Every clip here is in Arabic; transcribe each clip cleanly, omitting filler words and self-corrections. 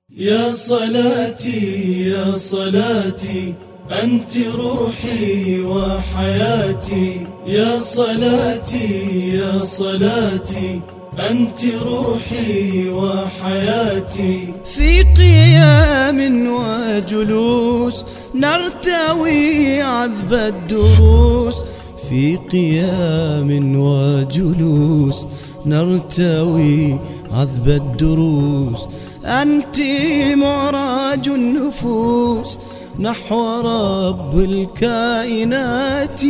يا صلاتي يا صلاتي أنت روحي وحياتي، يا صلاتي يا صلاتي أنت روحي وحياتي. في قيام وجلوس نرتوي عذب الدروس، في قيام وجلوس نرتوي عذب الدروس. أنت معراج النفوس نحو رب الكائنات،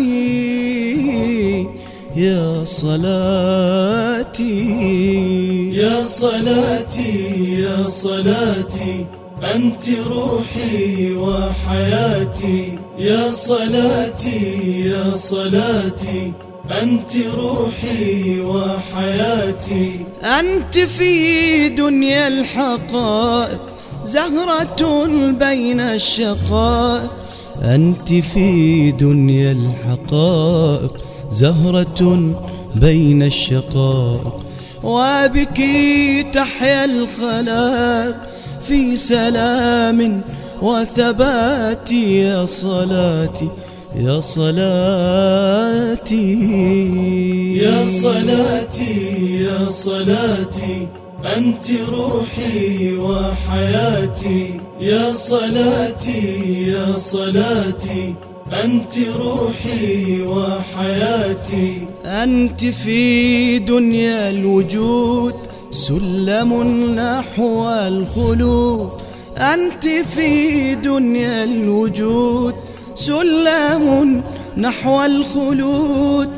يا صلاتي يا صلاتي يا صلاتي أنت روحي وحياتي، يا صلاتي يا صلاتي أنت روحي وحياتي. أنت في دنيا الحقائق زهرة بين الشقائق، أنت في دنيا الحقائق زهرة بين الشقائق. وبك تحيا الخلائق في سلام وثبات، يا صلاتي يا صلاتي يا صلاتي يا صلاتي أنت روحي وحياتي، يا صلاتي يا صلاتي أنت روحي وحياتي. أنت في دنيا الوجود سلم نحو الخلود، أنت في دنيا الوجود سلم نحو الخلود.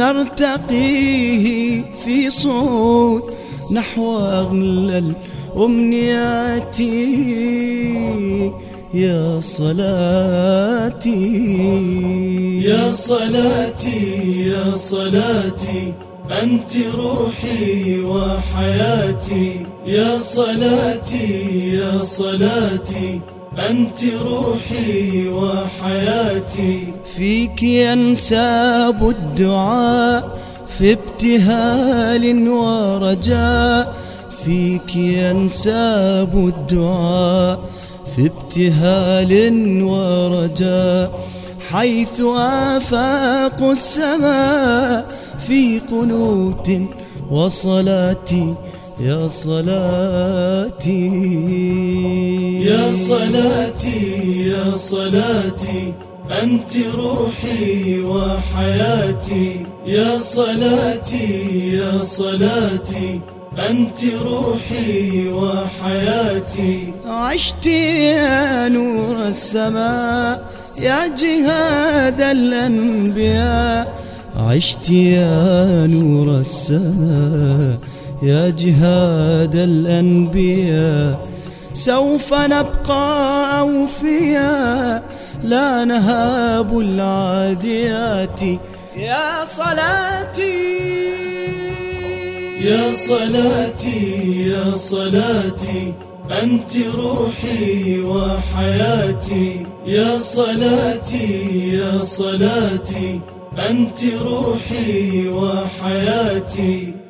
نرتقيه في صعود نحو أغلى الأمنيات، يا صلاتي يا صلاتي يا صلاتي أنت روحي وحياتي، يا صلاتي يا صلاتي أنت روحي وحياتي. فيك ينساب الدعاء في ابتهال ورجاء، فيك ينساب الدعاء في ابتهال ورجاء. حيث آفاق السماء في قنوت وصلاتي، يا صلاتي يا صلاتي يا صلاتي أنت روحي وحياتي، يا صلاتي يا صلاتي أنت روحي وحياتي. عشت يا نور السماء يا جهاد الأنبياء، عشت يا نور السماء يا جهاد الأنبياء. سوف نبقى أوفياء لا نهاب العاديات، يا صلاتي يا صلاتي يا صلاتي أنت روحي وحياتي، يا صلاتي يا صلاتي أنت روحي وحياتي.